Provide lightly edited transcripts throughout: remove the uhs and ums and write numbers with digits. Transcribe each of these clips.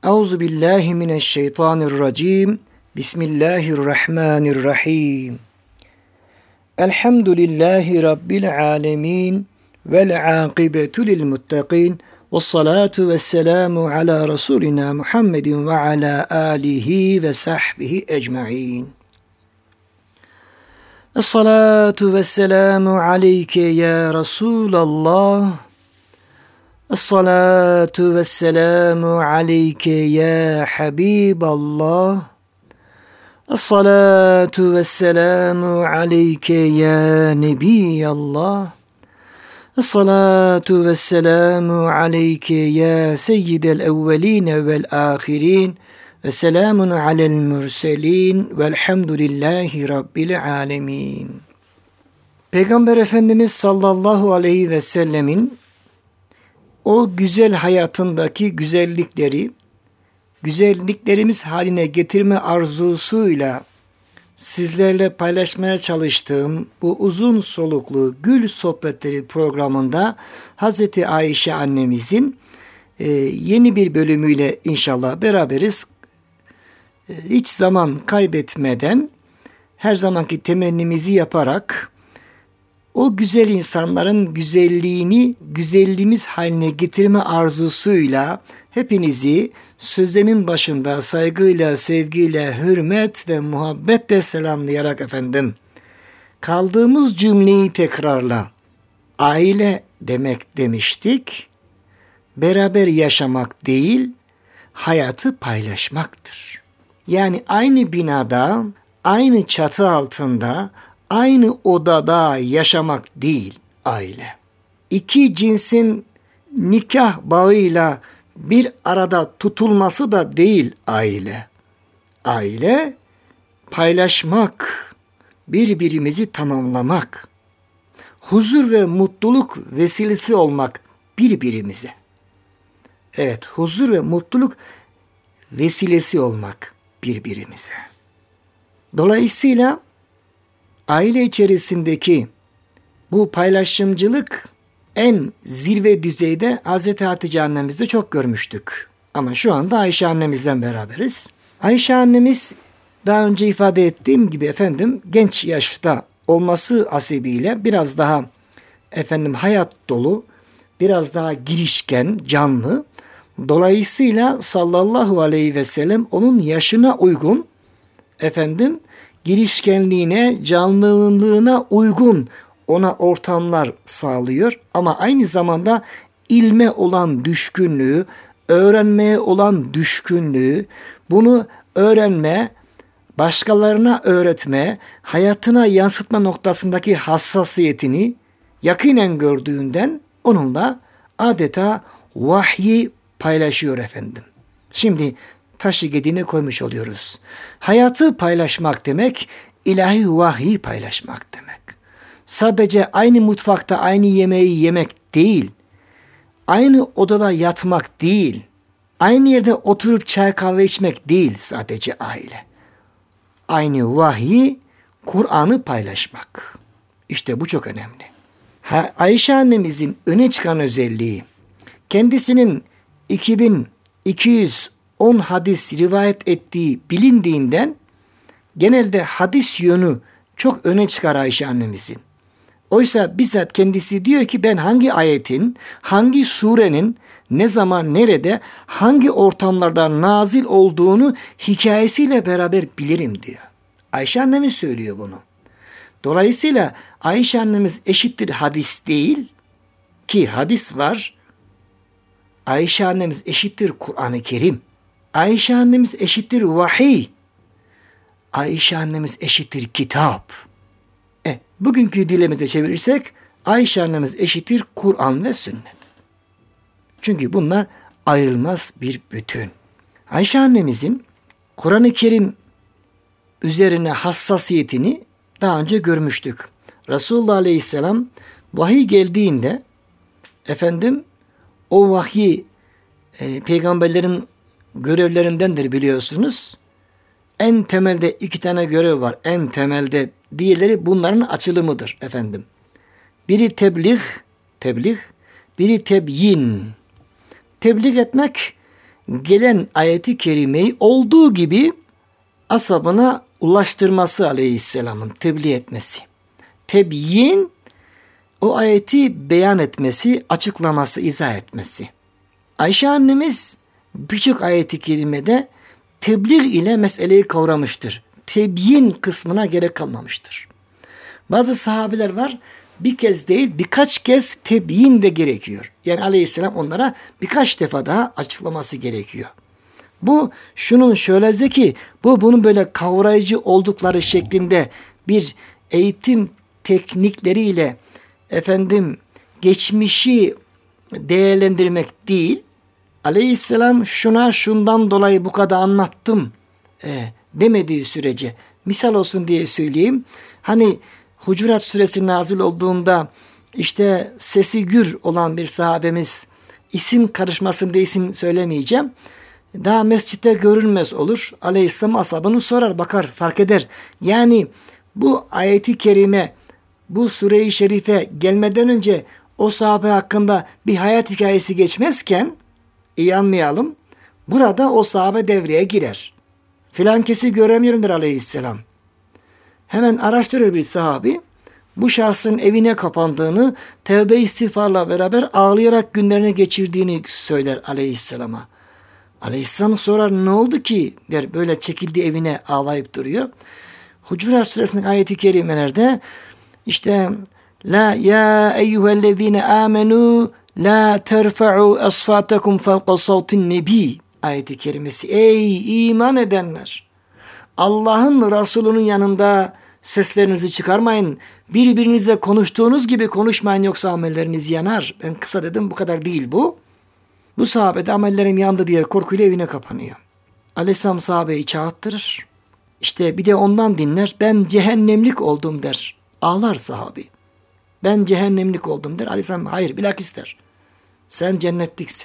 Euzu billahi mineşşeytanirracim. Bismillahirrahmanirrahim. Elhamdülillahi rabbil alamin vel akibetu lil muttaqin. Ves salatu vesselamu ala rasulina Muhammedin ve ala alihi ve sahbihi ecmaîn. Es-salatu vesselamu aleyke ya Resulallah. Es-salatu vesselamu aleyke ya Habiballah. Es-salatu vesselamu aleyke ya Nebiyallah. Es-salatu vesselamu aleyke ya Seyyidel evveline vel ahirin. Ve selamun alel mürselin velhamdülillahi rabbil alemin. Peygamber Efendimiz sallallahu aleyhi ve sellemin o güzel hayatındaki güzellikleri, güzelliklerimiz haline getirme arzusuyla sizlerle paylaşmaya çalıştığım bu uzun soluklu Gül Sohbetleri programında Hz. Ayşe annemizin yeni bir bölümüyle inşallah beraberiz. Hiç zaman kaybetmeden her zamanki temennimizi yaparak o güzel insanların güzelliğini güzelliğimiz haline getirme arzusuyla hepinizi sözlemin başında saygıyla, sevgiyle, hürmet ve muhabbetle selamlayarak efendim kaldığımız cümleyi tekrarla. Aile demek demiştik, beraber yaşamak değil, hayatı paylaşmaktır. Yani aynı binada, aynı çatı altında, aynı odada yaşamak değil aile. İki cinsin nikah bağıyla bir arada tutulması da değil aile. Aile paylaşmak, birbirimizi tamamlamak, huzur ve mutluluk vesilesi olmak birbirimize. Evet, huzur ve mutluluk vesilesi olmak birbirimize. Dolayısıyla aile içerisindeki bu paylaşımcılık en zirve düzeyde Hz. Hatice annemizde çok görmüştük. Ama şu anda Ayşe annemizden beraberiz. Ayşe annemiz daha önce ifade ettiğim gibi efendim genç yaşta olması hasebiyle biraz daha efendim hayat dolu, biraz daha girişken, canlı. Dolayısıyla sallallahu aleyhi ve sellem onun yaşına uygun efendim girişkenliğine, canlılığına uygun ona ortamlar sağlıyor. Ama aynı zamanda ilme olan düşkünlüğü, öğrenmeye olan düşkünlüğü, bunu öğrenme, başkalarına öğretme, hayatına yansıtma noktasındaki hassasiyetini yakinen gördüğünden onunla adeta vahyi paylaşıyor efendim. Şimdi taşı gediğine koymuş oluyoruz. Hayatı paylaşmak demek, ilahi vahyi paylaşmak demek. Sadece aynı mutfakta aynı yemeği yemek değil, aynı odada yatmak değil, aynı yerde oturup çay kahve içmek değil sadece aile. Aynı vahyi, Kur'an'ı paylaşmak. İşte bu çok önemli. Ayşe annemizin öne çıkan özelliği, kendisinin 2210 hadis rivayet ettiği bilindiğinden genelde hadis yönü çok öne çıkar Ayşe annemizin. Oysa bizzat kendisi diyor ki ben hangi ayetin, hangi surenin, ne zaman, nerede, hangi ortamlarda nazil olduğunu hikayesiyle beraber bilirim diyor. Ayşe annemiz söylüyor bunu. Dolayısıyla Ayşe annemiz eşittir hadis değil ki hadis var. Ayşe annemiz eşittir Kur'an-ı Kerim. Ayşe annemiz eşittir vahiy. Ayşe annemiz eşittir kitap. Bugünkü dilimize çevirirsek Ayşe annemiz eşittir Kur'an ve sünnet. Çünkü bunlar ayrılmaz bir bütün. Ayşe annemizin Kur'an-ı Kerim üzerine hassasiyetini daha önce görmüştük. Resulullah Aleyhisselam vahiy geldiğinde efendim o vahyi peygamberlerin görevlerindendir biliyorsunuz. En temelde 2 tane görev var. En temelde diğerleri bunların açılımıdır efendim. Biri tebliğ, biri tebyin. Tebliğ etmek gelen ayeti kerimeyi olduğu gibi ashabına ulaştırması aleyhisselamın, tebliğ etmesi. Tebyin, o ayeti beyan etmesi, açıklaması, izah etmesi. Ayşe annemiz birçok ayeti kerimede tebliğ ile meseleyi kavramıştır. Tebyin kısmına gerek kalmamıştır. Bazı sahabeler var, bir kez değil birkaç kez tebyin de gerekiyor. Yani aleyhisselam onlara birkaç defa daha açıklaması gerekiyor. Bu şunun şöyleze ki bunun böyle kavrayıcı oldukları şeklinde bir eğitim teknikleriyle geçmişi değerlendirmek değil. Aleyhisselam şundan dolayı bu kadar anlattım demediği sürece, misal olsun diye söyleyeyim. Hani Hucurat suresi nazil olduğunda işte sesi gür olan bir sahabemiz, isim karışmasın diye isim söylemeyeceğim, daha mescitte görünmez olur. Aleyhisselam ashabını sorar, bakar, fark eder. Yani bu ayeti kerime, bu sure-i şerife gelmeden önce o sahabe hakkında bir hayat hikayesi geçmezken, iyi anlayalım, burada o sahabe devreye girer. Filan kesi göremiyorum der aleyhisselam. Hemen araştırır bir sahabi, bu şahsın evine kapandığını, tevbe istiğfarla beraber ağlayarak günlerini geçirdiğini söyler aleyhisselama. Aleyhisselam sorar, ne oldu ki der, böyle çekildi evine ağlayıp duruyor. Hucurat suresinin ayeti kerimelerde işte la ya eyyühellezine amenu la terfa'u asfatakum fevqa savtin nebi ayeti kerimesi. Ey iman edenler, Allah'ın Resulü'nün yanında seslerinizi çıkarmayın. Birbirinizle konuştuğunuz gibi konuşmayın, yoksa amelleriniz yanar. Ben kısa dedim, bu kadar değil bu. Bu sahabe de amellerim yandı diye korkuyla evine kapanıyor. Aleyhisselam sahabeyi çağırttırır. İşte bir de ondan dinler. Ben cehennemlik oldum der. Ağlar sahabi. Ben cehennemlik oldum der. Aleyhisselam hayır, bilakis der. Sen cennetliksin.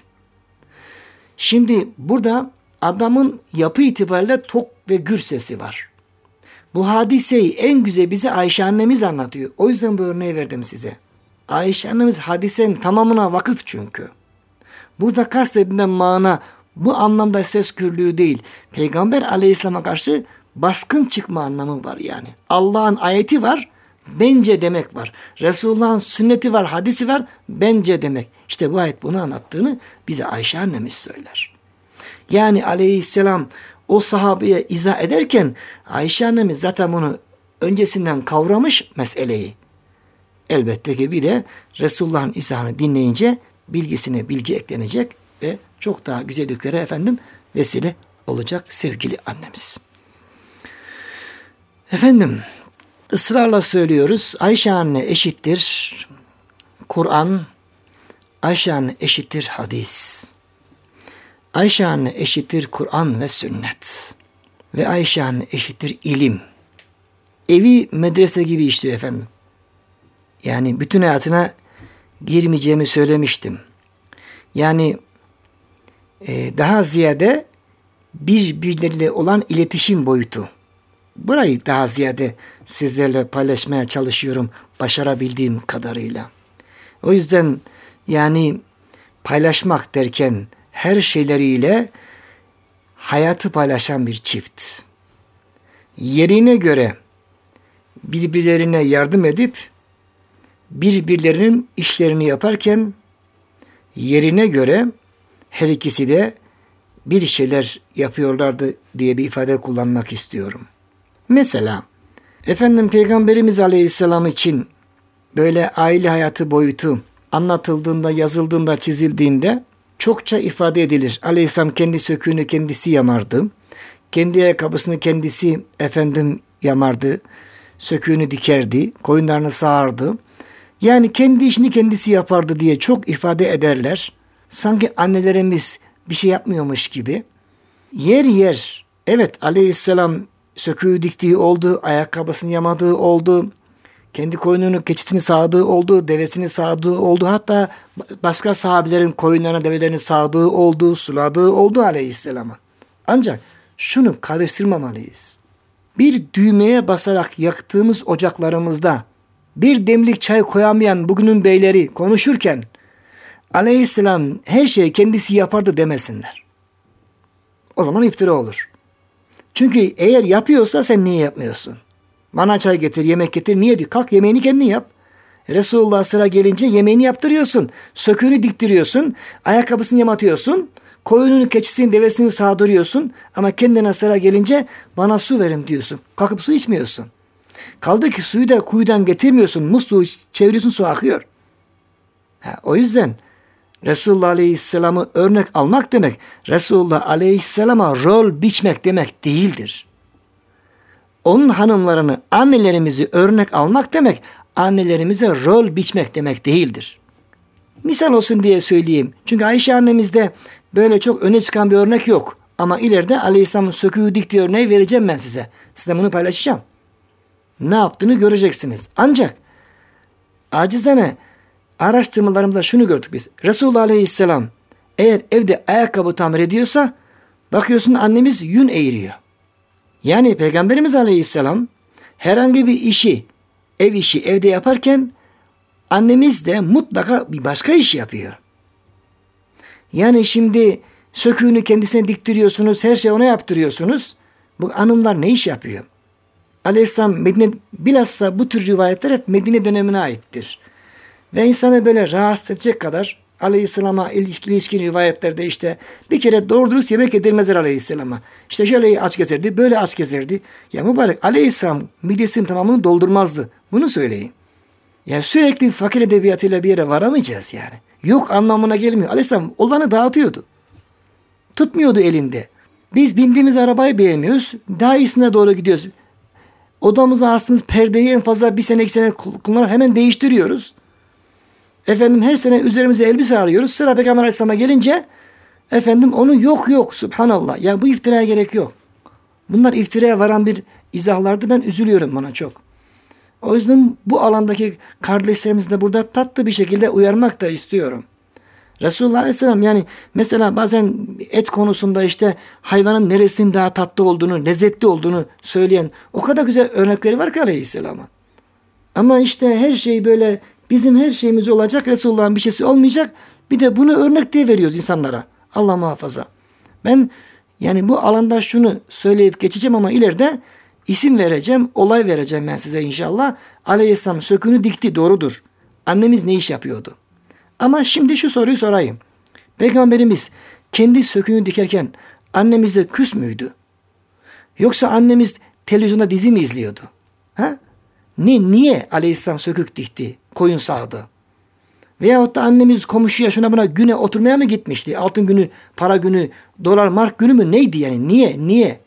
Şimdi burada adamın yapı itibariyle tok ve gür sesi var. Bu hadiseyi en güzel bize Ayşe annemiz anlatıyor. O yüzden bu örneği verdim size. Ayşe annemiz hadisenin tamamına vakıf çünkü. Burada kastedilen mana bu anlamda ses gürlüğü değil. Peygamber aleyhisselama karşı baskın çıkma anlamı var yani. Allah'ın ayeti var, bence demek var. Resulullah'ın sünneti var, hadisi var, bence demek. İşte bu ayet bunu anlattığını bize Ayşe annemiz söyler. Yani aleyhisselam o sahabeye izah ederken Ayşe annemiz zaten bunu öncesinden kavramış meseleyi. Elbette ki bir de Resulullah'ın izahını dinleyince bilgisine bilgi eklenecek ve çok daha güzelliklere vesile olacak sevgili annemiz. Israrla söylüyoruz. Ayşe anne eşittir Kur'an, Ayşe anne eşittir hadis. Ayşe anne eşittir Kur'an ve sünnet. Ve Ayşe anne eşittir ilim. Evi medrese gibi işliyor Yani bütün hayatına girmeyeceğimi söylemiştim. Yani daha ziyade birbirleriyle olan iletişim boyutu. Burayı daha ziyade sizlerle paylaşmaya çalışıyorum başarabildiğim kadarıyla. O yüzden yani paylaşmak derken her şeyleriyle hayatı paylaşan bir çift. Yerine göre birbirlerine yardım edip birbirlerinin işlerini yaparken yerine göre her ikisi de bir şeyler yapıyorlardı diye bir ifade kullanmak istiyorum. Mesela Peygamberimiz Aleyhisselam için böyle aile hayatı boyutu anlatıldığında, yazıldığında, çizildiğinde çokça ifade edilir. Aleyhisselam kendi söküğünü kendisi yamardı. Kendi ayakkabısını kendisi yamardı. Söküğünü dikerdi. Koyunlarını sağardı. Yani kendi işini kendisi yapardı diye çok ifade ederler. Sanki annelerimiz bir şey yapmıyormuş gibi. Yer yer evet Aleyhisselam söküğü diktiği oldu, ayakkabısını yamadığı oldu, kendi koyununu, keçisini sağdığı oldu, devesini sağdığı oldu. Hatta başka sahabelerin koyunlarını, develerini sağdığı oldu, suladığı oldu Aleyhisselam'a. Ancak şunu karıştırmamalıyız. Bir düğmeye basarak yaktığımız ocaklarımızda bir demlik çay koyamayan bugünün beyleri konuşurken Aleyhisselam her şeyi kendisi yapardı demesinler. O zaman iftira olur. Çünkü eğer yapıyorsa sen niye yapmıyorsun? Bana çay getir, yemek getir. Niye diyor? Kalk yemeğini kendin yap. Resulullah sıra gelince yemeğini yaptırıyorsun. Söküğünü diktiriyorsun. Ayakkabısını yamatıyorsun. Koyununu, keçisini, devesini sağdırıyorsun. Ama kendine sıra gelince bana su verin diyorsun. Kalkıp su içmiyorsun. Kaldı ki suyu da kuyudan getirmiyorsun. Musluğu çeviriyorsun, su akıyor. O yüzden Resulullah Aleyhisselam'ı örnek almak demek, Resulullah Aleyhisselam'a rol biçmek demek değildir. Onun hanımlarını, annelerimizi örnek almak demek, annelerimize rol biçmek demek değildir. Misal olsun diye söyleyeyim. Çünkü Ayşe annemizde böyle çok öne çıkan bir örnek yok. Ama ileride Aleyhisselam'ın söküğü diktiği örneği vereceğim ben size. Size bunu paylaşacağım. Ne yaptığını göreceksiniz. Ancak acizane araştırmalarımızda şunu gördük biz. Resulullah Aleyhisselam eğer evde ayakkabı tamir ediyorsa bakıyorsun annemiz yün eğiriyor. Yani Peygamberimiz Aleyhisselam herhangi bir işi, ev işi evde yaparken annemiz de mutlaka bir başka iş yapıyor. Yani şimdi söküğünü kendisine diktiriyorsunuz, her şeyi ona yaptırıyorsunuz. Bu hanımlar ne iş yapıyor? Aleyhisselam Medine, bilhassa bu tür rivayetler hep Medine dönemine aittir. Ve insanı böyle rahatsız edecek kadar Aleyhisselam'a ilişkin rivayetlerde işte bir kere doğru dürüst yemek yedirmezler Aleyhisselam'a. İşte şöyle aç gezerdi, böyle aç gezerdi. Ya mübarek Aleyhisselam midesinin tamamını doldurmazdı. Bunu söyleyin. Yani sürekli fakir edebiyatıyla bir yere varamayacağız yani. Yok anlamına gelmiyor. Aleyhisselam olanı dağıtıyordu. Tutmuyordu elinde. Biz bindiğimiz arabayı beğenmiyoruz. Daha iyisine doğru gidiyoruz. Odamıza astığımız perdeyi en fazla bir sene 2 sene kullanarak hemen değiştiriyoruz. Efendim her sene üzerimize elbise arıyoruz. Sıra Peygamber Aleyhisselam'a gelince efendim onu yok subhanallah. Yani bu iftiraya gerek yok. Bunlar iftiraya varan bir izahlardı. Ben üzülüyorum buna çok. O yüzden bu alandaki kardeşlerimizi de burada tatlı bir şekilde uyarmak da istiyorum. Resulullah Aleyhisselam yani mesela bazen et konusunda işte hayvanın neresinin daha tatlı olduğunu, lezzetli olduğunu söyleyen o kadar güzel örnekleri var ki Aleyhisselam'a. Ama işte her şey böyle bizim her şeyimiz olacak, Resulullah'ın bir şeysi olmayacak. Bir de bunu örnek diye veriyoruz insanlara. Allah muhafaza. Ben yani bu alanda şunu söyleyip geçeceğim ama ileride isim vereceğim, olay vereceğim ben size inşallah. Aleyhisselam söküğünü dikti, doğrudur. Annemiz ne iş yapıyordu? Ama şimdi şu soruyu sorayım. Peygamberimiz kendi söküğünü dikerken annemize küs müydü? Yoksa annemiz televizyonda dizi mi izliyordu? Ha? Niye Aleyhisselam sökük dikti, koyun sağdı? Veyahut da annemiz komşuya şuna buna güne oturmaya mı gitmişti? Altın günü, para günü, dolar, mark günü mü? Neydi yani? Niye?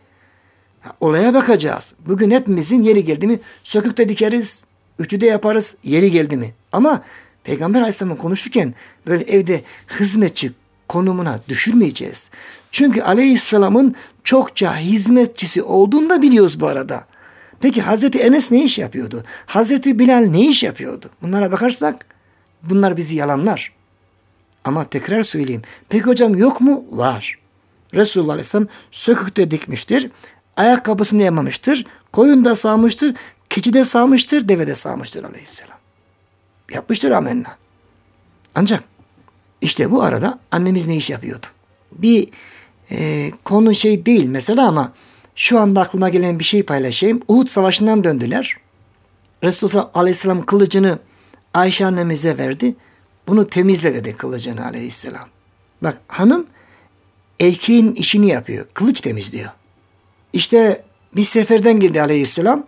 Olaya bakacağız. Bugün hepimizin yeri geldi mi sökük de dikeriz, ütü de yaparız, yeri geldi mi? Ama Peygamber Aleyhisselam'la konuşurken böyle evde hizmetçi konumuna düşürmeyeceğiz. Çünkü Aleyhisselam'ın çokça hizmetçisi olduğunu da biliyoruz bu arada. Peki Hazreti Enes ne iş yapıyordu? Hazreti Bilal ne iş yapıyordu? Bunlara bakarsak bunlar bizi yalanlar. Ama tekrar söyleyeyim. Peki hocam yok mu? Var. Resulullah Aleyhisselam sökükte dikmiştir. Ayakkabısını yamamıştır. Koyun da sağmıştır. Keçi de sağmıştır. Deve de sağmıştır Aleyhisselam. Yapmıştır amenna. Ancak işte bu arada annemiz ne iş yapıyordu? Bir konu şey değil mesela ama şu anda aklıma gelen bir şey paylaşayım. Uhud Savaşı'ndan döndüler. Resulullah Aleyhisselam kılıcını Ayşe annemize verdi. Bunu temizle dedi kılıcını Aleyhisselam. Bak hanım erkeğin işini yapıyor. Kılıç temizliyor. İşte bir seferden girdi Aleyhisselam.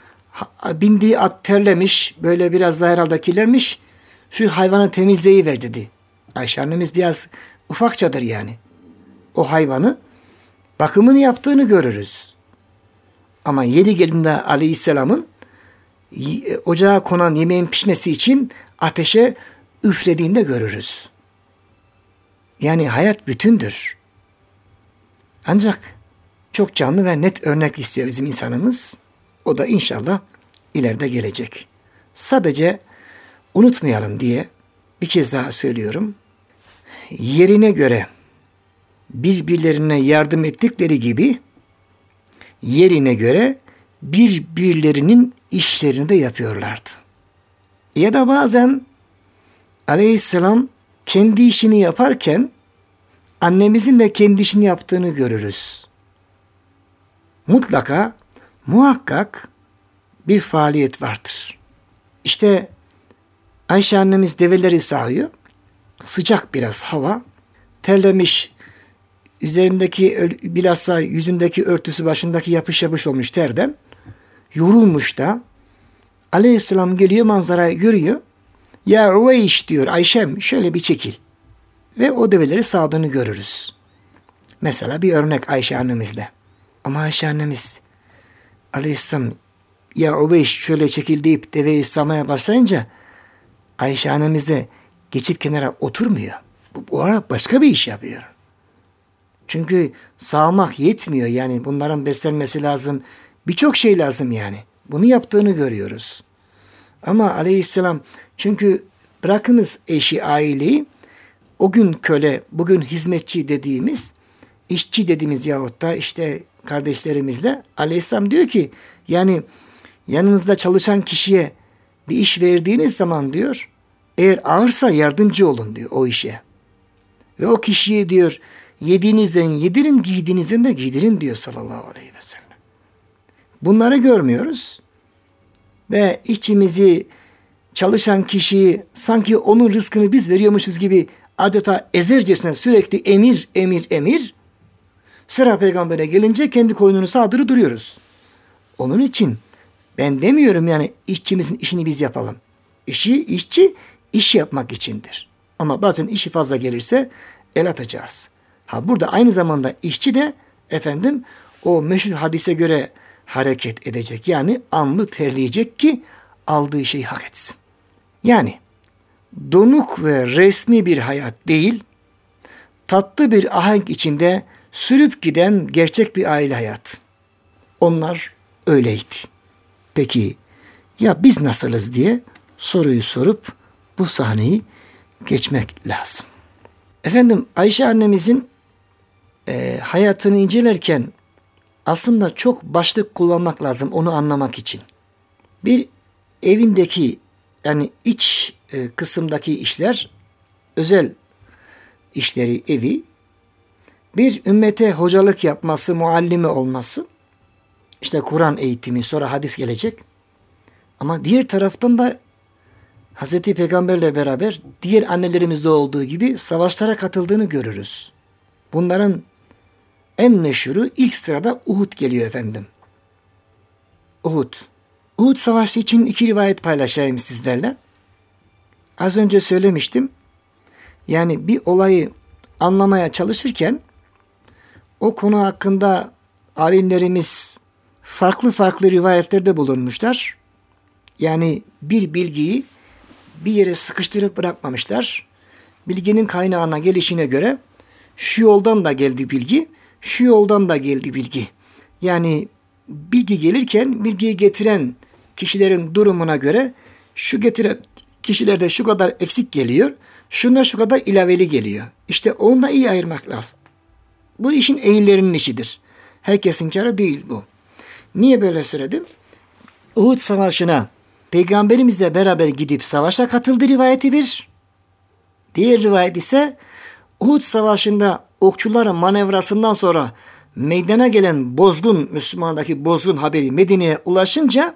Bindiği at terlemiş. Böyle biraz daha herhalde kirlenmiş. Şu hayvanı temizleyiver dedi. Ayşe annemiz biraz ufakçadır yani. O hayvanı bakımını yaptığını görürüz. Ama yeri geldiğinde Aleyhisselam'ın ocağa konan yemeğin pişmesi için ateşe üflediğinde görürüz. Yani hayat bütündür. Ancak çok canlı ve net örnek istiyor bizim insanımız. O da inşallah ileride gelecek. Sadece unutmayalım diye bir kez daha söylüyorum. Yerine göre birbirlerine yardım ettikleri gibi yerine göre birbirlerinin işlerini de yapıyorlardı. Ya da bazen Aleyhisselam kendi işini yaparken annemizin de kendi işini yaptığını görürüz. Mutlaka, muhakkak bir faaliyet vardır. İşte Ayşe annemiz develeri sağıyor. Sıcak biraz hava. Terlemiş. Üzerindeki, bilhassa yüzündeki örtüsü, başındaki yapış yapış olmuş terden. Yorulmuş da. Aleyhisselam geliyor, manzarayı görüyor. Ya Rüveyş diyor, Ayşem şöyle bir çekil. Ve o develeri sağdığını görürüz. Mesela bir örnek Ayşe annemizle. Ama Ayşe annemiz Aleyhisselam ya Rüveyş şöyle çekil deyip deveyi sağmaya başlayınca Ayşe annemiz de geçip kenara oturmuyor. Bu ara başka bir iş yapıyor. Çünkü sağmak yetmiyor. Yani bunların beslenmesi lazım. Birçok şey lazım yani. Bunu yaptığını görüyoruz. Ama Aleyhisselam çünkü bırakınız eşi, aileyi, o gün köle, bugün hizmetçi dediğimiz, işçi dediğimiz yahut da işte kardeşlerimizle Aleyhisselam diyor ki yani yanınızda çalışan kişiye bir iş verdiğiniz zaman diyor eğer ağırsa yardımcı olun diyor o işe. Ve o kişiye diyor yediğinizden yedirin, giydiğinizden de giydirin diyor sallallahu aleyhi ve sellem. Bunları görmüyoruz. Ve içimizi çalışan kişiyi sanki onun rızkını biz veriyormuşuz gibi adeta ezercesine sürekli emir, emir, emir. Sıra peygambere gelince kendi koynunu sağdırı duruyoruz. Onun için ben demiyorum yani işçimizin işini biz yapalım. İşçi iş yapmak içindir. Ama bazen işi fazla gelirse el atacağız. Burada aynı zamanda işçi de o meşhur hadise göre hareket edecek. Yani alnı terleyecek ki aldığı şeyi hak etsin. Yani donuk ve resmi bir hayat değil, tatlı bir ahenk içinde sürüp giden gerçek bir aile hayatı. Onlar öyleydi. Peki ya biz nasılız diye soruyu sorup bu sahneyi geçmek lazım. Ayşe annemizin hayatını incelerken aslında çok başlık kullanmak lazım onu anlamak için. Bir evindeki yani iç kısımdaki işler, özel işleri, evi, bir ümmete hocalık yapması, muallime olması, işte Kur'an eğitimi, sonra hadis gelecek. Ama diğer taraftan da Hazreti Peygamberle beraber diğer annelerimizde olduğu gibi savaşlara katıldığını görürüz. Bunların en meşhuru ilk sırada Uhud geliyor Uhud. Uhud Savaşı için 2 rivayet paylaşayım sizlerle. Az önce söylemiştim. Yani bir olayı anlamaya çalışırken o konu hakkında alimlerimiz farklı rivayetlerde bulunmuşlar. Yani bir bilgiyi bir yere sıkıştırıp bırakmamışlar. Bilginin kaynağına gelişine göre şu yoldan da geldi bilgi, şu yoldan da geldi bilgi. Yani bilgi gelirken bilgiyi getiren kişilerin durumuna göre şu getiren kişilerde şu kadar eksik geliyor, şunda şu kadar ilaveli geliyor. İşte onu da iyi ayırmak lazım. Bu işin ehillerinin işidir. Herkesin karı değil bu. Niye böyle söyledim? Uhud Savaşı'na Peygamberimizle beraber gidip savaşa katıldı rivayeti bir. Diğer rivayet ise Uhud Savaşı'nda okçuların manevrasından sonra meydana gelen Müslümandaki bozgun haberi Medine'ye ulaşınca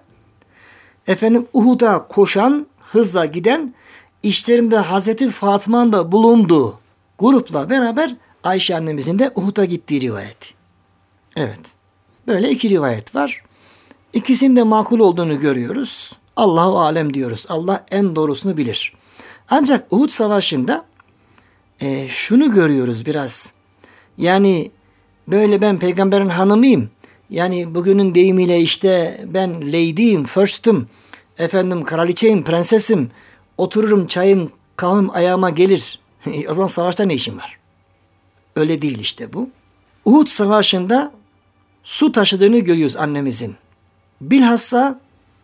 Uhud'a koşan, hızla giden, işlerinde Hazreti Fatıma'nın da bulunduğu grupla beraber Ayşe annemizin de Uhud'a gittiği rivayet. Evet. Böyle 2 rivayet var. İkisinin de makul olduğunu görüyoruz. Allahu alem diyoruz. Allah en doğrusunu bilir. Ancak Uhud Savaşı'nda şunu görüyoruz biraz. Yani böyle ben peygamberin hanımıyım. Yani bugünün deyimiyle işte ben lady'yim, first'ım. Kraliçeyim, prensesim. Otururum, çayım, kahvem ayağıma gelir. O zaman savaşta ne işim var? Öyle değil işte bu. Uhud Savaşı'nda su taşıdığını görüyoruz annemizin. Bilhassa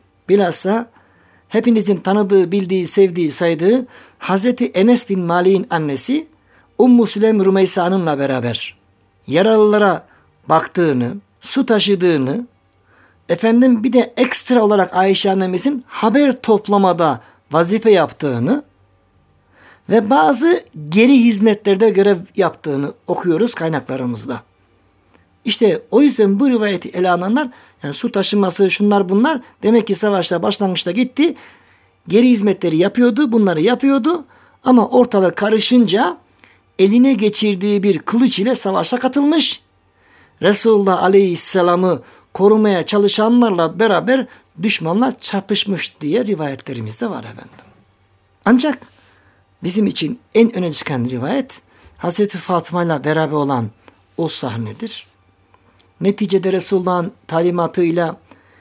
hepinizin tanıdığı, bildiği, sevdiği, saydığı Hazreti Enes bin Malik'in annesi Ummu Süleym Rümeysa Hanım'la beraber yaralılara baktığını, su taşıdığını, bir de ekstra olarak Ayşe annemizin haber toplamada vazife yaptığını ve bazı geri hizmetlerde görev yaptığını okuyoruz kaynaklarımızda. İşte o yüzden bu rivayeti ele alanlar, yani su taşıması, şunlar bunlar, demek ki savaşta başlangıçta gitti. Geri hizmetleri yapıyordu, bunları yapıyordu. Ama ortalık karışınca eline geçirdiği bir kılıç ile savaşa katılmış. Resulullah Aleyhisselam'ı korumaya çalışanlarla beraber düşmanla çarpışmış diye rivayetlerimizde var efendim. Ancak bizim için en öne çıkan rivayet Hazreti Fatıma ile beraber olan o sahnedir. Neticede Resulullah'ın talimatıyla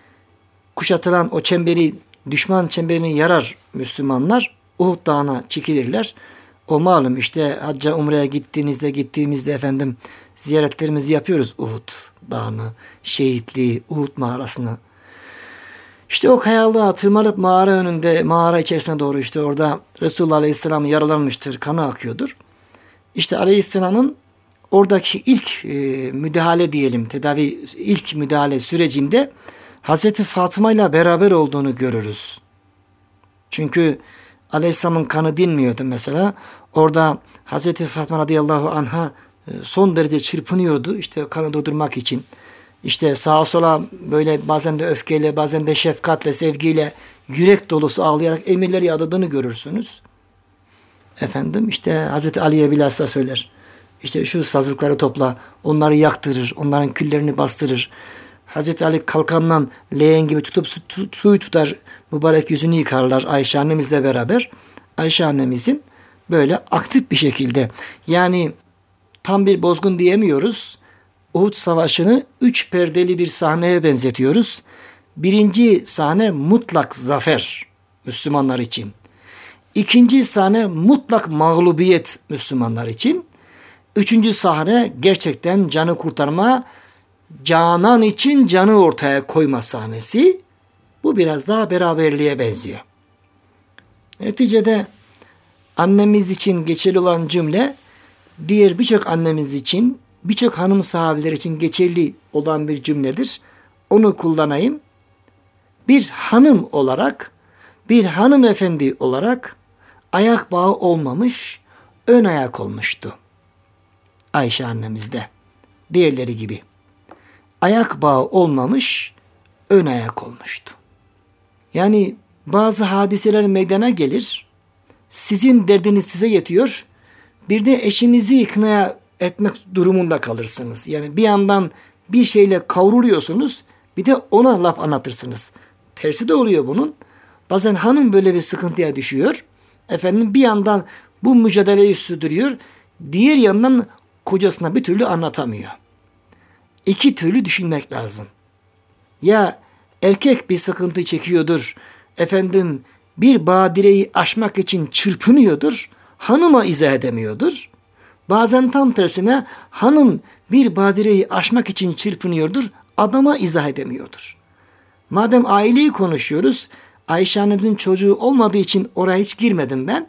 kuşatılan o çemberi, düşman çemberini yarar Müslümanlar, Uhud Dağı'na çekilirler. O malum işte hacca umreye gittiğimizde efendim ziyaretlerimizi yapıyoruz Uhud Dağı'nı, şehitliği, Uhud mağarasını. İşte o kayalığa tırmanıp mağara önünde, mağara içerisine doğru işte orada Resulullah Aleyhisselam yaralanmıştır, kanı akıyordur. İşte Aleyhisselam'ın oradaki ilk müdahale diyelim, tedavi ilk müdahale sürecinde Hazreti Fatıma ile beraber olduğunu görürüz. Çünkü Aleyhisselam'ın kanı dinmiyordu mesela. Orada Hazreti Fatıma radıyallahu anha son derece çırpınıyordu işte kanı durdurmak için. İşte sağa sola böyle bazen de öfkeyle, bazen de şefkatle, sevgiyle, yürek dolusu ağlayarak emirleri yağdırdığını görürsünüz. Efendim işte Hazreti Ali'ye bilhassa söyler. İşte şu sazlıkları topla, onları yaktırır, onların küllerini bastırır. Hazreti Ali kalkandan leğen gibi tutup suyu tutar, mübarek yüzünü yıkarlar Ayşe annemizle beraber. Ayşe annemizin böyle aktif bir şekilde, yani tam bir bozgun diyemiyoruz. Uhud Savaşı'nı 3 perdeli bir sahneye benzetiyoruz. Birinci sahne mutlak zafer Müslümanlar için. İkinci sahne mutlak mağlubiyet Müslümanlar için. Üçüncü sahne gerçekten canı kurtarma, canan için canı ortaya koyma sahnesi. Bu biraz daha beraberliğe benziyor. Neticede annemiz için geçerli olan cümle diğer birçok annemiz için, birçok hanım sahabeler için geçerli olan bir cümledir. Onu kullanayım. Bir hanım olarak, bir hanımefendi olarak ayak bağı olmamış, ön ayak olmuştu. Ayşe annemizde. Diğerleri gibi. Ayak bağı olmamış, ön ayak olmuştu. Yani bazı hadiseler meydana gelir, sizin derdiniz size yetiyor, bir de eşinizi ikna etmek durumunda kalırsınız. Yani bir yandan bir şeyle kavruluyorsunuz, bir de ona laf anlatırsınız. Tersi de oluyor bunun. Bazen hanım böyle bir sıkıntıya düşüyor. Efendim bir yandan bu mücadeleyi sürdürüyor, diğer yandan kocasına bir türlü anlatamıyor. İki türlü düşünmek lazım. Ya erkek bir sıkıntı çekiyordur, efendim bir badireyi aşmak için çırpınıyordur, hanıma izah edemiyordur. Bazen tam tersine hanım bir badireyi aşmak için çırpınıyordur, adama izah edemiyordur. Madem aileyi konuşuyoruz, Ayşe annemizin çocuğu olmadığı için oraya hiç girmedim ben.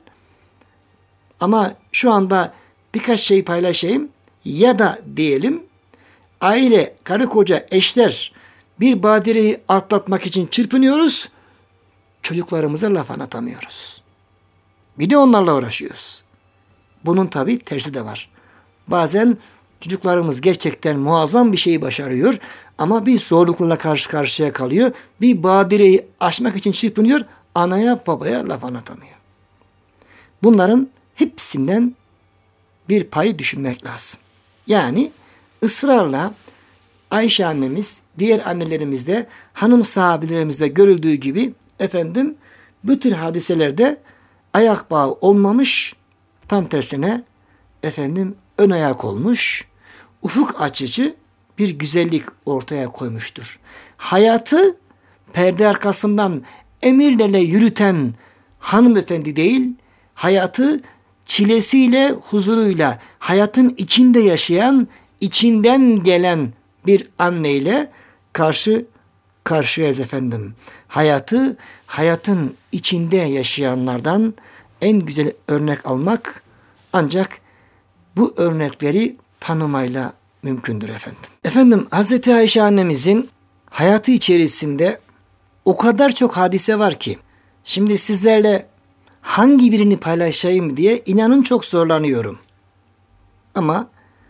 Ama şu anda birkaç şey paylaşayım. Ya da diyelim aile, karı koca, eşler bir badireyi atlatmak için çırpınıyoruz. Çocuklarımıza laf anlatamıyoruz. Bir de onlarla uğraşıyoruz. Bunun tabii tersi de var. Bazen çocuklarımız gerçekten muazzam bir şeyi başarıyor ama bir zorlukla karşı karşıya kalıyor. Bir badireyi aşmak için çırpınıyor, anaya babaya laf anlatamıyor. Bunların hepsinden bir pay düşünmek lazım. Yani ısrarla Ayşe annemiz, diğer annelerimizde, hanım sahabelerimizde görüldüğü gibi efendim bu tür hadiselerde ayak bağı olmamış, tam tersine efendim ön ayak olmuş, ufuk açıcı bir güzellik ortaya koymuştur. Hayatı perde arkasından emirlerle yürüten hanımefendi değil, hayatı çilesiyle, huzuruyla, hayatın içinde yaşayan, içinden gelen bir anneyle karşı karşıyayız efendim. Hayatı, hayatın içinde yaşayanlardan en güzel örnek almak ancak bu örnekleri tanımayla mümkündür efendim. Efendim Hz. Ayşe annemizin hayatı içerisinde o kadar çok hadise var ki şimdi sizlerle hangi birini paylaşayım diye inanın çok zorlanıyorum. Ama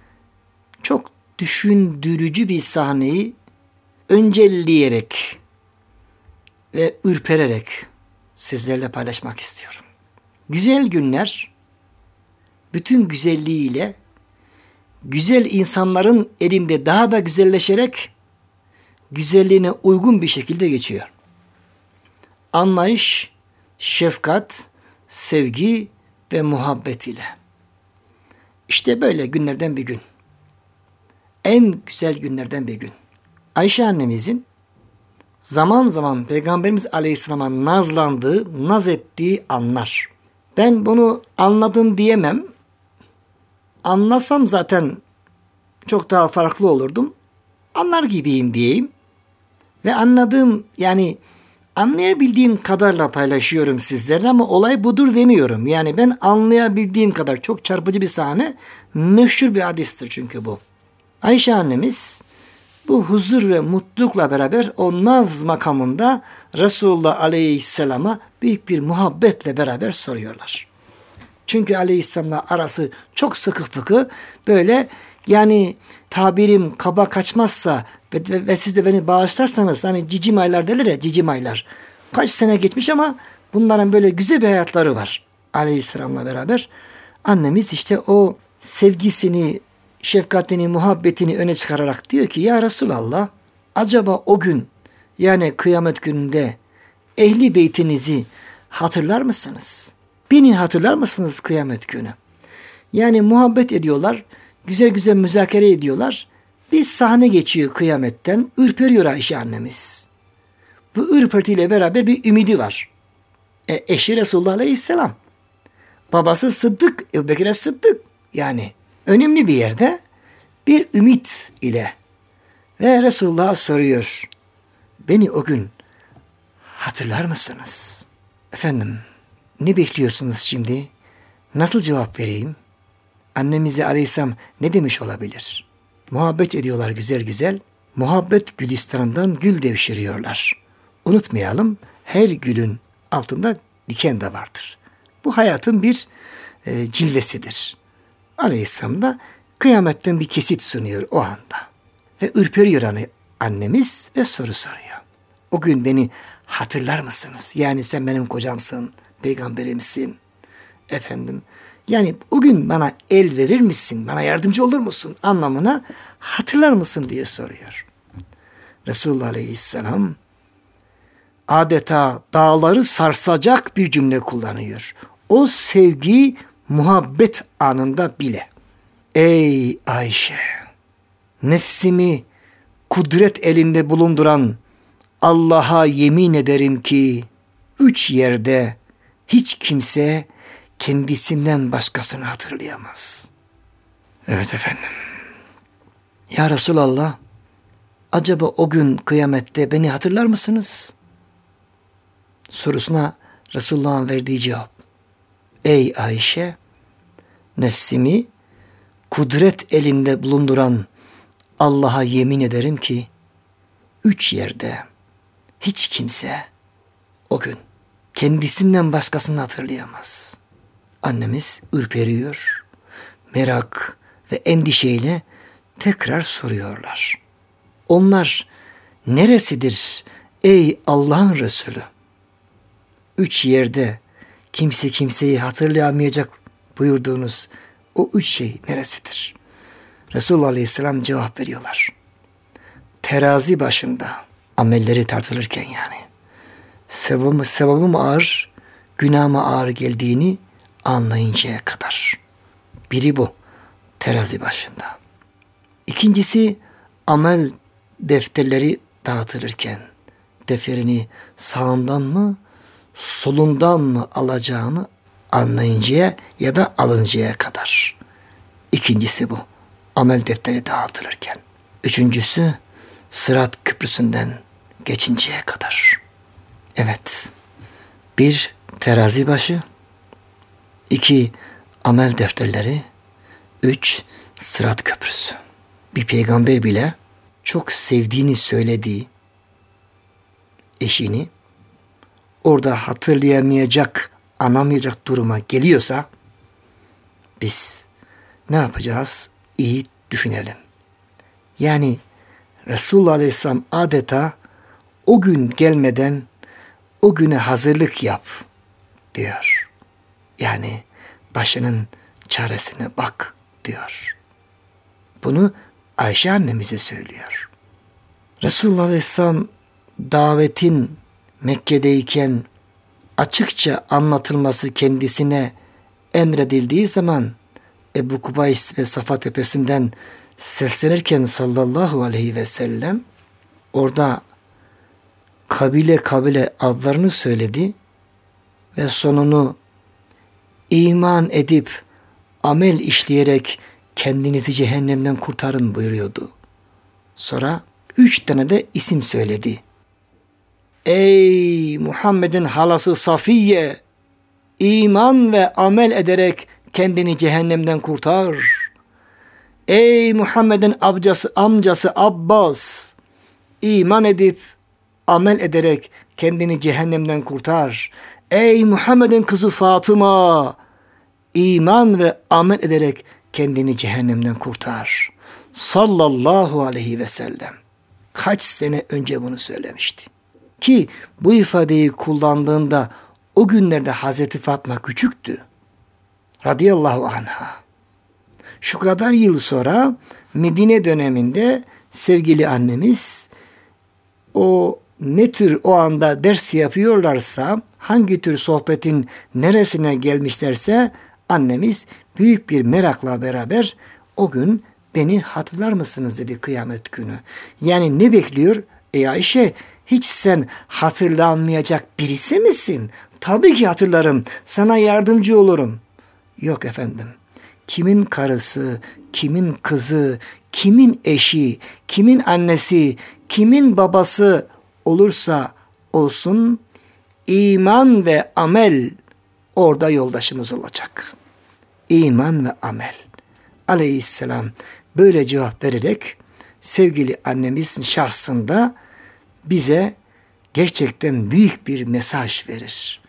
çok düşündürücü bir sahneyi öncelleyerek ve ürpererek sizlerle paylaşmak istiyorum. Güzel günler bütün güzelliğiyle güzel insanların elinde daha da güzelleşerek güzelliğine uygun bir şekilde geçiyor. Anlayış, şefkat, sevgi ve muhabbet ile. İşte böyle günlerden bir gün. En güzel günlerden bir gün. Ayşe annemizin zaman zaman Peygamberimiz Aleyhisselam'a nazlandığı, naz ettiği anlar. Ben bunu anladım diyemem. Anlasam zaten çok daha farklı olurdum. Anlar gibiyim diyeyim. Ve anladığım, yani anlayabildiğim kadarla paylaşıyorum sizlerle ama olay budur demiyorum. Yani ben anlayabildiğim kadar, çok çarpıcı bir sahne, meşhur bir hadistir çünkü bu. Ayşe annemiz bu huzur ve mutlulukla beraber o naz makamında Resulullah Aleyhisselam'a büyük bir muhabbetle beraber soruyorlar. Çünkü Aleyhisselam'la arası çok sıkı fıkı, böyle yani tabirim kaba kaçmazsa ve siz de beni bağışlarsanız, hani cicim aylar derler ya, cicim aylar. Kaç sene geçmiş ama bunların böyle güzel bir hayatları var Aleyhisselam'la beraber. Annemiz işte o sevgisini, şefkatini, muhabbetini öne çıkararak diyor ki, ya Resulallah, acaba o gün, yani kıyamet gününde ehli beytinizi hatırlar mısınız? Beni hatırlar mısınız kıyamet günü? Yani muhabbet ediyorlar, güzel güzel müzakere ediyorlar. Bir sahne geçiyor kıyametten, ürperiyor Ayşe annemiz. Bu ürpertiyle beraber bir ümidi var. Eşi Resulullah Aleyhisselam. Babası Sıddık, Ebu Bekir Sıddık. Yani önemli bir yerde bir ümit ile. Ve Resulullah soruyor, beni o gün hatırlar mısınız? Efendim, ne bekliyorsunuz şimdi? Nasıl cevap vereyim? Annemize Aleyhisselam ne demiş olabilir? Muhabbet ediyorlar güzel güzel. Muhabbet gülistanından gül devşiriyorlar. Unutmayalım, her gülün altında diken de vardır. Bu hayatın bir cilvesidir. Aleyhisselam da kıyametten bir kesit sunuyor o anda. Ve ürperiyor annemiz ve soru soruyor. O gün beni hatırlar mısınız? Yani sen benim kocamsın, peygamberimsin. Efendim, yani o gün bana el verir misin, bana yardımcı olur musun anlamına hatırlar mısın diye soruyor. Resulullah Aleyhisselam adeta dağları sarsacak bir cümle kullanıyor. O sevgi, muhabbet anında bile. Ey Ayşe, nefsimi kudret elinde bulunduran Allah'a yemin ederim ki 3 yerde hiç kimse kendisinden başkasını hatırlayamaz. Evet efendim. Ya Resulallah, acaba o gün kıyamette beni hatırlar mısınız? Sorusuna Resulullah'ın verdiği cevap. Ey Ayşe, nefsimi kudret elinde bulunduran Allah'a yemin ederim ki 3 yerde hiç kimse o gün kendisinden başkasını hatırlayamaz. Annemiz ürperiyor, merak ve endişeyle tekrar soruyorlar. Onlar neresidir ey Allah'ın Resulü? 3 yerde kimse kimseyi hatırlayamayacak buyurduğunuz o 3 şey neresidir? Resulullah Aleyhisselam cevap veriyorlar. Terazi başında amelleri tartılırken, yani sevabım ağır, günahıma ağır geldiğini anlayıncaya kadar. Biri bu, terazi başında. İkincisi, amel defterleri dağıtılırken defterini sağından mı solundan mı alacağını anlayıncaya ya da alıncaya kadar. İkincisi bu, amel defteri dağıtılırken. Üçüncüsü, Sırat Köprüsü'nden geçinceye kadar. Evet, 1 terazi başı, 2 amel defterleri, 3 Sırat Köprüsü. Bir peygamber bile çok sevdiğini söylediği eşini orada hatırlayamayacak anlamayacak duruma geliyorsa biz ne yapacağız? İyi düşünelim. Yani Resulullah Aleyhisselam adeta o gün gelmeden o güne hazırlık yap diyor. Yani başının çaresine bak diyor. Bunu Ayşe annemize söylüyor. Resulullah Aleyhisselam davetin Mekke'deyken açıkça anlatılması kendisine emredildiği zaman Ebu Kubays ve Safa tepesinden seslenirken sallallahu aleyhi ve sellem orada kabile kabile adlarını söyledi ve sonunu iman edip amel işleyerek kendinizi cehennemden kurtarın buyuruyordu. Sonra 3 tane de isim söyledi. Ey Muhammed'in halası Safiye, iman ve amel ederek kendini cehennemden kurtar. Ey Muhammed'in amcası Abbas, iman edip amel ederek kendini cehennemden kurtar. Ey Muhammed'in kızı Fatıma, iman ve amel ederek kendini cehennemden kurtar. Sallallahu aleyhi ve sellem. Kaç sene önce bunu söylemişti. Ki bu ifadeyi kullandığında o günlerde Hazreti Fatma küçüktü. Radıyallahu anha. Şu kadar yıl sonra Medine döneminde sevgili annemiz o ne tür o anda ders yapıyorlarsa, hangi tür sohbetin neresine gelmişlerse annemiz büyük bir merakla beraber o gün beni hatırlar mısınız dedi kıyamet günü. Yani ne bekliyor? Ayşe, hiç sen hatırlanmayacak birisi misin? Tabii ki hatırlarım. Sana yardımcı olurum. Yok efendim. Kimin karısı, kimin kızı, kimin eşi, kimin annesi, kimin babası olursa olsun iman ve amel orada yoldaşımız olacak. İman ve amel. Aleyhisselam böyle cevap vererek sevgili annemizin şahsında bize gerçekten büyük bir mesaj verir.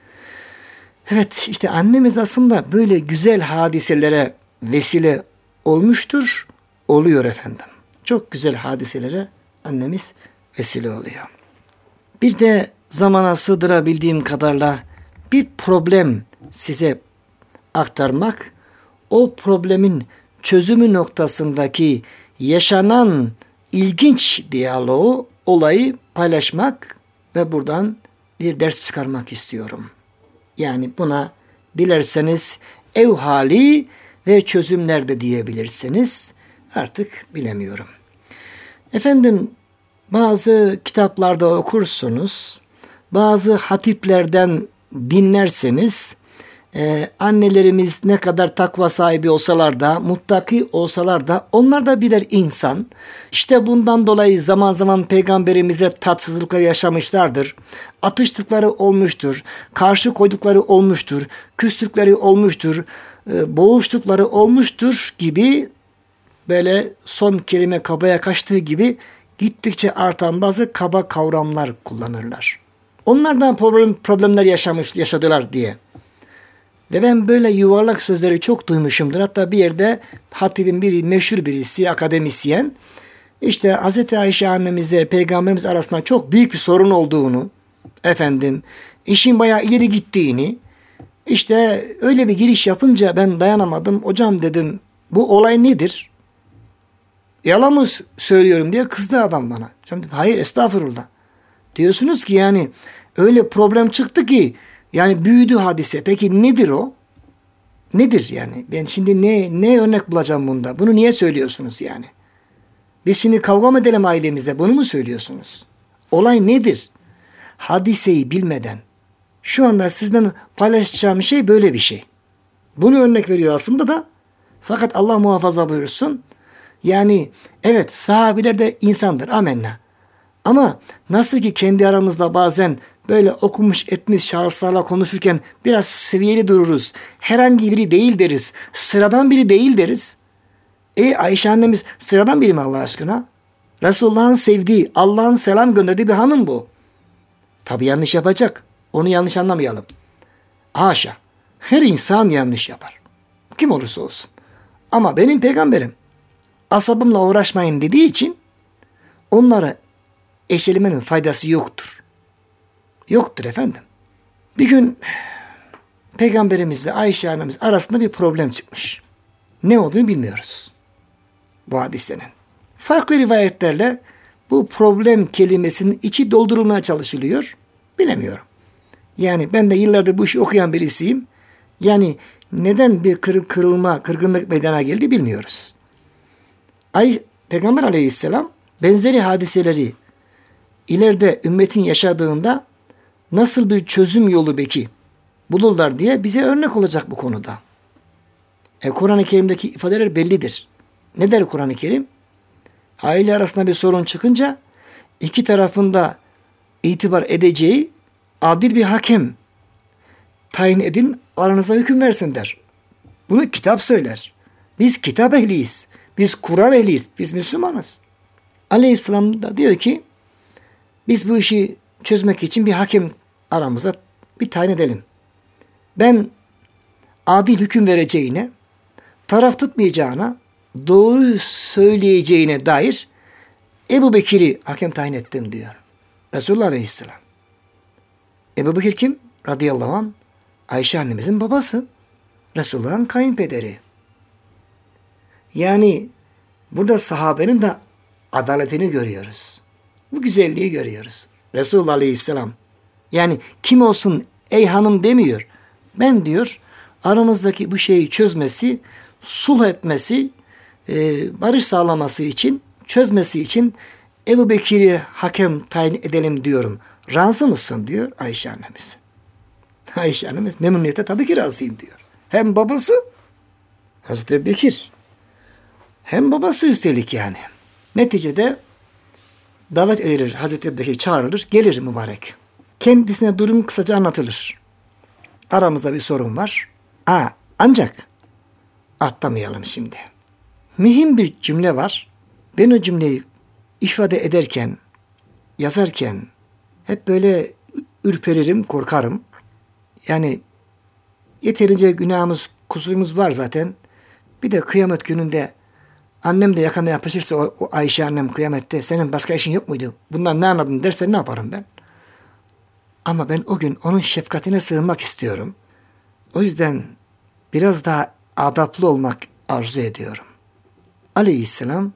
Evet, işte annemiz aslında böyle güzel hadiselere vesile olmuştur, oluyor efendim. Çok güzel hadiselere annemiz vesile oluyor. Bir de zamana sığdırabildiğim kadarıyla bir problem size aktarmak, o problemin çözümü noktasındaki yaşanan ilginç diyaloğu, olayı paylaşmak ve buradan bir ders çıkarmak istiyorum. Yani buna dilerseniz ev hali ve çözümler de diyebilirsiniz. Artık bilemiyorum. Efendim, bazı kitaplarda okursunuz, bazı hatiplerden dinlerseniz, annelerimiz ne kadar takva sahibi olsalar da, muttaki olsalar da onlar da birer insan. İşte bundan dolayı zaman zaman peygamberimize tatsızlıklar yaşamışlardır. Atıştıkları olmuştur, karşı koydukları olmuştur, küstükleri olmuştur, boğuştukları olmuştur gibi, böyle son kelime kabaya kaçtığı gibi gittikçe artan bazı kaba kavramlar kullanırlar. Onlardan problemler yaşadılar diye. Ve ben böyle yuvarlak sözleri çok duymuşumdur. Hatta bir yerde hatibin biri, meşhur birisi, akademisyen, işte Hz. Ayşe annemize peygamberimiz arasında çok büyük bir sorun olduğunu, işin bayağı ileri gittiğini, işte öyle bir giriş yapınca ben dayanamadım. Hocam dedim, bu olay nedir? Yalan mı söylüyorum diye kızdı adam bana. Hayır, estağfurullah. Diyorsunuz ki yani öyle problem çıktı ki yani büyüdü hadise. Peki nedir o? Nedir yani? Ben şimdi ne örnek bulacağım bunda? Bunu niye söylüyorsunuz yani? Biz şimdi kavga mı edelim ailemizde? Bunu mu söylüyorsunuz? Olay nedir? Hadiseyi bilmeden şu anda sizden paylaşacağım şey böyle bir şey. Bunu örnek veriyor aslında da, fakat Allah muhafaza buyursun. Yani evet, sahabiler de insandır, amenna. Ama nasıl ki kendi aramızda bazen böyle okumuş etmiş şahıslarla konuşurken biraz seviyeli dururuz. Herhangi biri değil deriz. Sıradan biri değil deriz. Ayşe annemiz sıradan biri mi Allah aşkına? Resulullah'ın sevdiği, Allah'ın selam gönderdiği bir hanım bu. Tabi yanlış yapacak. Onu yanlış anlamayalım. Haşa. Her insan yanlış yapar. Kim olursa olsun. Ama benim peygamberim asabımla uğraşmayın dediği için onlara eşelemenin faydası yoktur. Yoktur efendim. Bir gün peygamberimizle Ayşe annemiz arasında bir problem çıkmış. Ne olduğunu bilmiyoruz. Bu hadisenin. Farklı rivayetlerle bu problem kelimesinin içi doldurulmaya çalışılıyor. Bilemiyorum. Yani ben de yıllardır bu işi okuyan birisiyim. Yani neden bir kırgınlık meydana geldi bilmiyoruz. Peygamber aleyhisselam benzeri hadiseleri ileride ümmetin yaşadığında nasıl bir çözüm yolu peki bulurlar diye bize örnek olacak bu konuda. Kur'an-ı Kerim'deki ifadeler bellidir. Ne der Kur'an-ı Kerim? Aile arasında bir sorun çıkınca iki tarafında itibar edeceği adil bir hakem tayin edin, aranıza hüküm versin der. Bunu kitap söyler. Biz kitap ehliyiz. Biz Kur'an ehliyiz. Biz Müslümanız. Aleyhisselam da diyor ki biz bu işi çözmek için bir hakem aramıza bir tayin edelim. Ben adil hüküm vereceğine, taraf tutmayacağına, doğru söyleyeceğine dair Ebu Bekir'i hakem tayin ettim diyor. Resulullah Aleyhisselam. Ebu Bekir kim? Radıyallahu anh. Ayşe annemizin babası. Resulullah'ın kayınpederi. Yani burada sahabenin de adaletini görüyoruz. Bu güzelliği görüyoruz. Resulullah Aleyhisselam. Yani kim olsun ey hanım demiyor. Ben diyor aramızdaki bu şeyi çözmesi, sulh etmesi, barış sağlaması için, çözmesi için Ebu Bekir'i hakem tayin edelim diyorum. Razı mısın diyor Ayşe annemiz. Ayşe annemiz memnuniyete tabii ki razıyım diyor. Hem babası Hazreti Ebu Bekir hem babası üstelik yani. Neticede davet edilir. Hazreti Ebu Bekir çağrılır. Gelir mübarek. Kendisine durum kısaca anlatılır. Aramızda bir sorun var. Ancak atlamayalım şimdi. Mühim bir cümle var. Ben o cümleyi ifade ederken, yazarken hep böyle ürperirim, korkarım. Yani yeterince günahımız, kusurumuz var zaten. Bir de kıyamet gününde annem de yakama yapışırsa o Ayşe annem kıyamette senin başka işin yok muydu? Bundan ne anladın derse ne yaparım ben? Ama ben o gün onun şefkatine sığınmak istiyorum. O yüzden biraz daha adaplı olmak arzu ediyorum. Aleyhisselam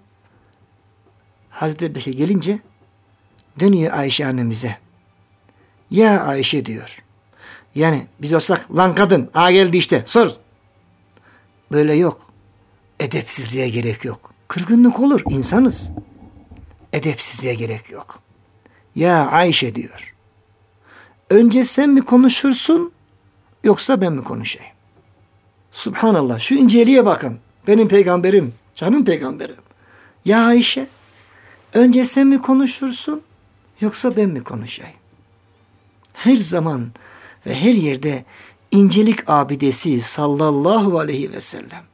Hazreti Bekir gelince dönüyor Ayşe annemize. Ya Ayşe diyor. Yani biz olsak lan kadın geldi işte sor. Böyle yok. Edepsizliğe gerek yok. Kırgınlık olur, insanız. Edepsizliğe gerek yok. Ya Ayşe diyor. Önce sen mi konuşursun yoksa ben mi konuşayım? Subhanallah, şu inceliğe bakın. Benim peygamberim, canım peygamberim. Ya Ayşe, önce sen mi konuşursun yoksa ben mi konuşayım? Her zaman ve her yerde incelik abidesi sallallahu aleyhi ve sellem.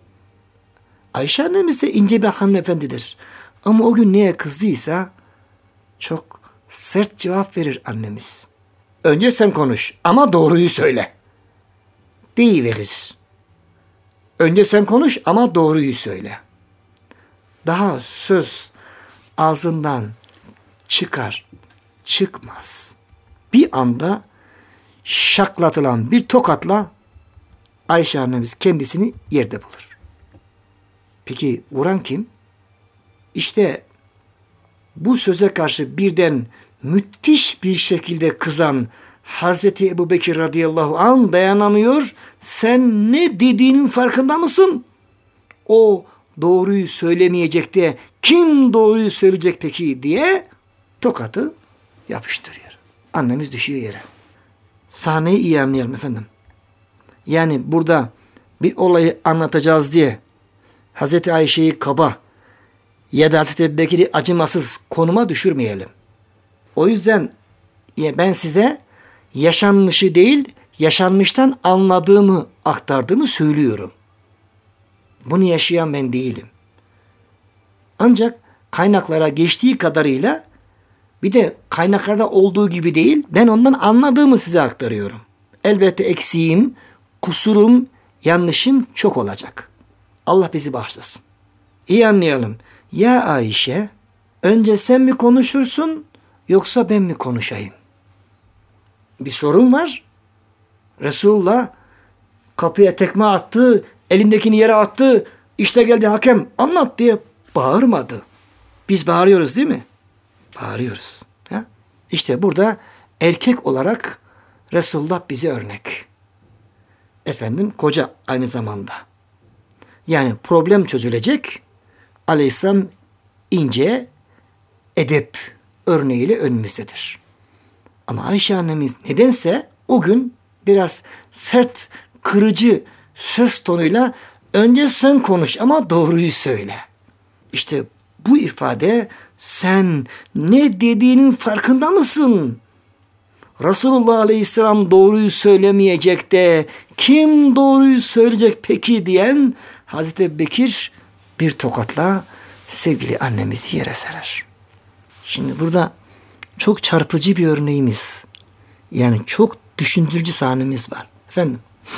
Ayşe annemiz de ince bir hanımefendidir. Ama o gün neye kızdıysa çok sert cevap verir annemiz. Önce sen konuş ama doğruyu söyle. Deyiverir. Önce sen konuş ama doğruyu söyle. Daha söz ağzından çıkmaz. Bir anda şaklatılan bir tokatla Ayşe annemiz kendisini yerde bulur. Peki vuran kim? İşte bu söze karşı birden müthiş bir şekilde kızan Hazreti Ebu Bekir radıyallahu anh dayanamıyor. Sen ne dediğinin farkında mısın? O doğruyu söylemeyecek de kim doğruyu söyleyecek peki diye tokatı yapıştırıyor. Annemiz düşüyor yere. Sahneyi iyi anlayalım efendim. Yani burada bir olayı anlatacağız diye Hazreti Ayşe'yi kaba ya da Hazreti Ebu Bekir'i acımasız konuma düşürmeyelim. O yüzden ben size yaşanmışı değil, yaşanmıştan anladığımı, aktardığımı söylüyorum. Bunu yaşayan ben değilim. Ancak kaynaklara geçtiği kadarıyla bir de kaynaklarda olduğu gibi değil, ben ondan anladığımı size aktarıyorum. elbette eksiğim, kusurum, yanlışım çok olacak. Allah bizi bağışlasın. İyi anlayalım. Ya Ayşe, önce sen mi konuşursun yoksa ben mi konuşayım? Bir sorun var. Resulullah kapıya tekme attı, elindekini yere attı. İşte geldi hakem, anlat diye bağırmadı. Biz bağırıyoruz değil mi? Bağırıyoruz. Ha? İşte burada erkek olarak Resulullah bize örnek. Efendim koca aynı zamanda. Yani problem çözülecek. Aleyhisselam ince edep örneğiyle önümüzdedir. Ama Ayşe annemiz nedense o gün biraz sert, kırıcı söz tonuyla önce sen konuş ama doğruyu söyle. İşte bu ifade sen ne dediğinin farkında mısın? Resulullah Aleyhisselam doğruyu söylemeyecek de kim doğruyu söyleyecek peki diyen Hazreti Bekir bir tokatla sevgili annemizi yere serer. Şimdi burada çok çarpıcı bir örneğimiz, yani çok düşündürücü sahnemiz var. Efendim,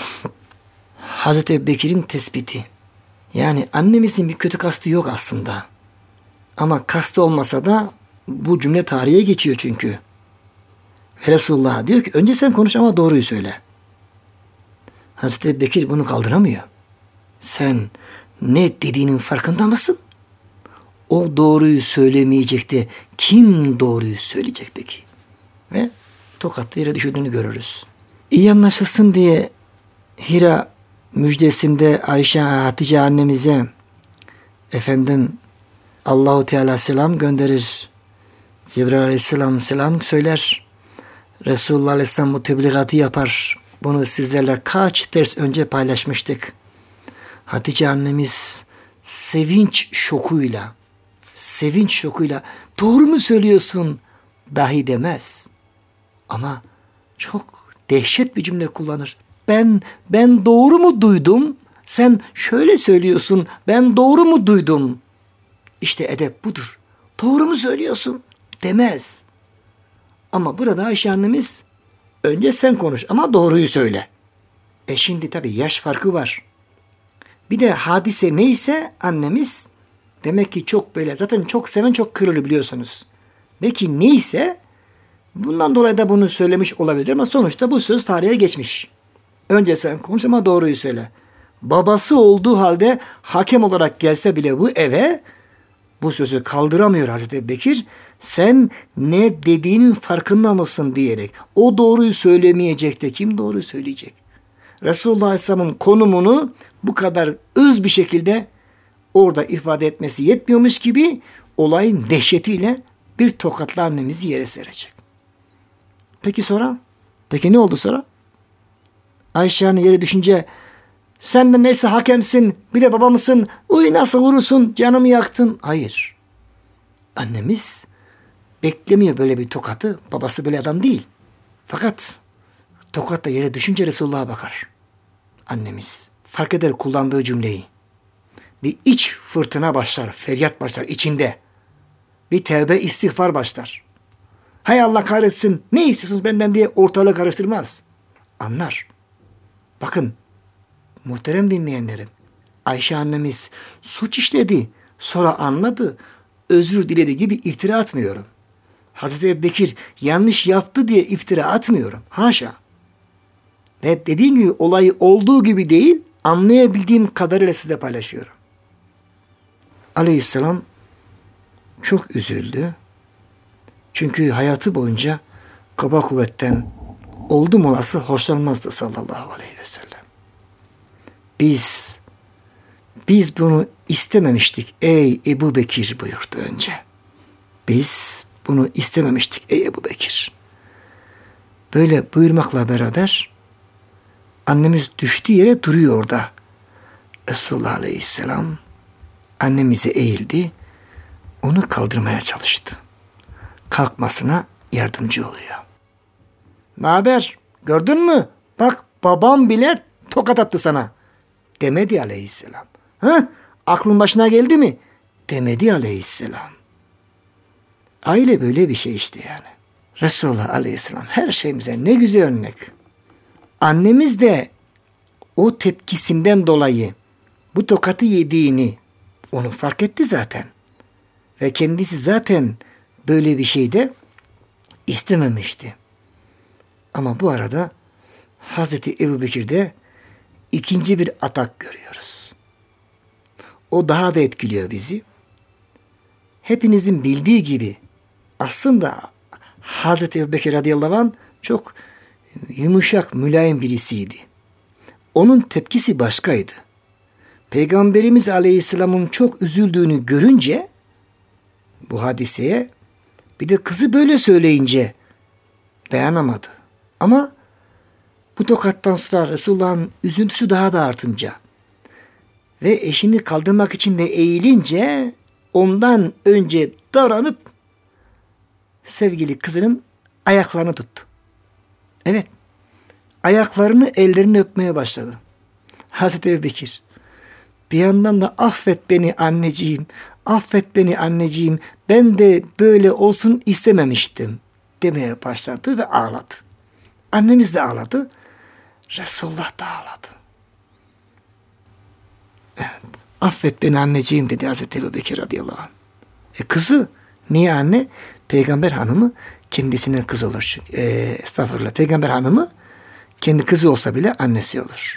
Hazreti Bekir'in tespiti. Yani annemizin bir kötü kastı yok aslında. Ama kastı olmasa da bu cümle tarihe geçiyor çünkü. Ve Resulullah diyor ki önce sen konuş ama doğruyu söyle. Hazreti Bekir bunu kaldıramıyor. Sen ne dediğinin farkında mısın? O doğruyu söylemeyecek de kim doğruyu söyleyecek peki? Ve tokatlı yere düşürdüğünü görürüz. İyi anlaşılsın diye Hira müjdesinde Ayşe Hatice annemize efendim Allahu Teala selam gönderir. Cebrail Aleyhisselam selam söyler. Resulullah Aleyhisselam bu tebligatı yapar. Bunu sizlerle kaç ders önce paylaşmıştık. Hatice annemiz sevinç şokuyla doğru mu söylüyorsun dahi demez. Ama çok dehşet bir cümle kullanır. Ben doğru mu duydum? Sen şöyle söylüyorsun. Ben doğru mu duydum? İşte edep budur. Doğru mu söylüyorsun? Demez. Ama burada Ayşe annemiz önce sen konuş ama doğruyu söyle. Şimdi tabii yaş farkı var. Bir de hadise neyse annemiz demek ki çok böyle zaten çok seven çok kırılır biliyorsunuz. Belki neyse bundan dolayı da bunu söylemiş olabilir ama sonuçta bu söz tarihe geçmiş. Önce sen konuş ama doğruyu söyle. Babası olduğu halde hakem olarak gelse bile bu eve bu sözü kaldıramıyor Hazreti Bekir. Sen ne dediğinin farkında mısın diyerek o doğruyu söylemeyecek de kim doğruyu söyleyecek? Resulullah Aleyhisselam'ın konumunu bu kadar öz bir şekilde orada ifade etmesi yetmiyormuş gibi olayın dehşetiyle bir tokatla annemizi yere serecek. Peki sonra? Peki ne oldu sonra? Ayşe anne yere düşünce sen de neyse hakemsin bir de baba mısın? Uy nasıl vurursun canımı yaktın. Hayır. Annemiz beklemiyor böyle bir tokatı. Babası böyle adam değil. Fakat tokat da yere düşünce Resulullah'a bakar. Annemiz fark eder kullandığı cümleyi. Bir iç fırtına başlar, feryat başlar içinde. Bir tevbe istiğfar başlar. Hay Allah kahretsin ne istiyorsunuz benden diye ortalığı karıştırmaz. Anlar. Bakın muhterem dinleyenlerim. Ayşe annemiz suç işledi. Sonra anladı. Özür diledi gibi iftira atmıyorum. Hazreti Ebubekir yanlış yaptı diye iftira atmıyorum. Haşa. Ve dediğim gibi olayı olduğu gibi değil, anlayabildiğim kadarıyla size paylaşıyorum. Aleyhisselam çok üzüldü. Çünkü hayatı boyunca kaba kuvvetten oldum olası hoşlanmazdı sallallahu aleyhi ve sellem. Biz bunu istememiştik ey Ebu Bekir buyurdu önce. Biz bunu istememiştik ey Ebu Bekir. Böyle buyurmakla beraber annemiz düştüğü yere duruyor orada. Resulullah Aleyhisselam annemize eğildi. Onu kaldırmaya çalıştı. Kalkmasına yardımcı oluyor. Ne haber? Gördün mü? Bak babam bile tokat attı sana. Demedi Aleyhisselam. Aklın başına geldi mi? Demedi Aleyhisselam. Aile böyle bir şey işte yani. Resulullah Aleyhisselam her şeyimize ne güzel örnek. Annemiz de o tepkisinden dolayı bu tokatı yediğini onu fark etti zaten. Ve kendisi zaten böyle bir şey de istememişti. Ama bu arada Hazreti Ebubekir'de ikinci bir atak görüyoruz. O daha da etkiliyor bizi. Hepinizin bildiği gibi aslında Hazreti Ebubekir radıyallahu anh çok yumuşak, mülayim birisiydi. Onun tepkisi başkaydı. Peygamberimiz Aleyhisselam'ın çok üzüldüğünü görünce bu hadiseye, bir de kızı böyle söyleyince dayanamadı. Ama bu tokattan sonra Resulullah'ın üzüntüsü daha da artınca ve eşini kaldırmak için de eğilince ondan önce davranıp sevgili kızının ayaklarını tuttu. Evet, ayaklarını, ellerini öpmeye başladı Hazreti Ebubekir. Bir yandan da affet beni anneciğim, affet beni anneciğim, ben de böyle olsun istememiştim demeye başladı ve ağladı. Annemiz de ağladı, Resulullah da ağladı. Evet, affet beni anneciğim dedi Hazreti Ebubekir radıyallahu anh. Kızı, niye anne? Peygamber hanımı kendisine kız olur çünkü. Estağfurullah, Peygamber hanımı kendi kızı olsa bile annesi olur.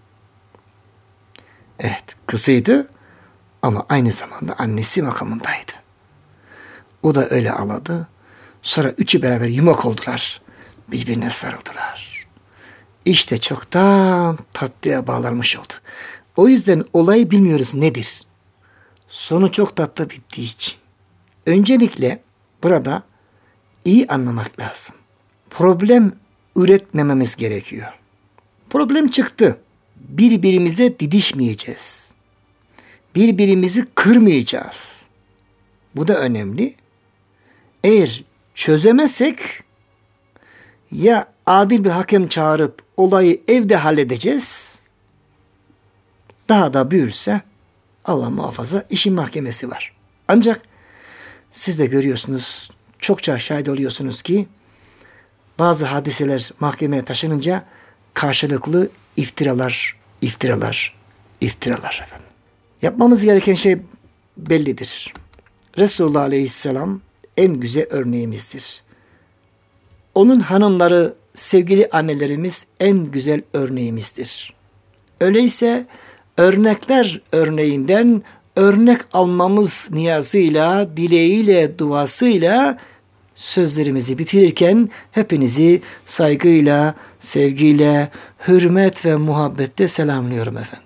Evet, kızıydı ama aynı zamanda annesi makamındaydı. O da öyle ağladı. Sonra üçü beraber yumak oldular. Birbirine sarıldılar. İşte çoktan tatlıya bağlanmış oldu. O yüzden olayı bilmiyoruz nedir. Sonu çok tatlı bittiği için. Öncelikle burada iyi anlamak lazım. Problem üretmememiz gerekiyor. Problem çıktı. Birbirimize didişmeyeceğiz. Birbirimizi kırmayacağız. Bu da önemli. Eğer çözemezsek ya adil bir hakem çağırıp olayı evde halledeceğiz. Daha da büyürse Allah muhafaza işin mahkemesi var. Ancak siz de görüyorsunuz, çokça şahit oluyorsunuz ki bazı hadiseler mahkemeye taşınınca karşılıklı iftiralar efendim. Yapmamız gereken şey bellidir. Resulullah Aleyhisselam en güzel örneğimizdir. Onun hanımları, sevgili annelerimiz en güzel örneğimizdir. Öyleyse örnekler örneğinden örnek almamız niyazıyla, dileğiyle, duasıyla sözlerimizi bitirirken hepinizi saygıyla, sevgiyle, hürmet ve muhabbetle selamlıyorum efendim.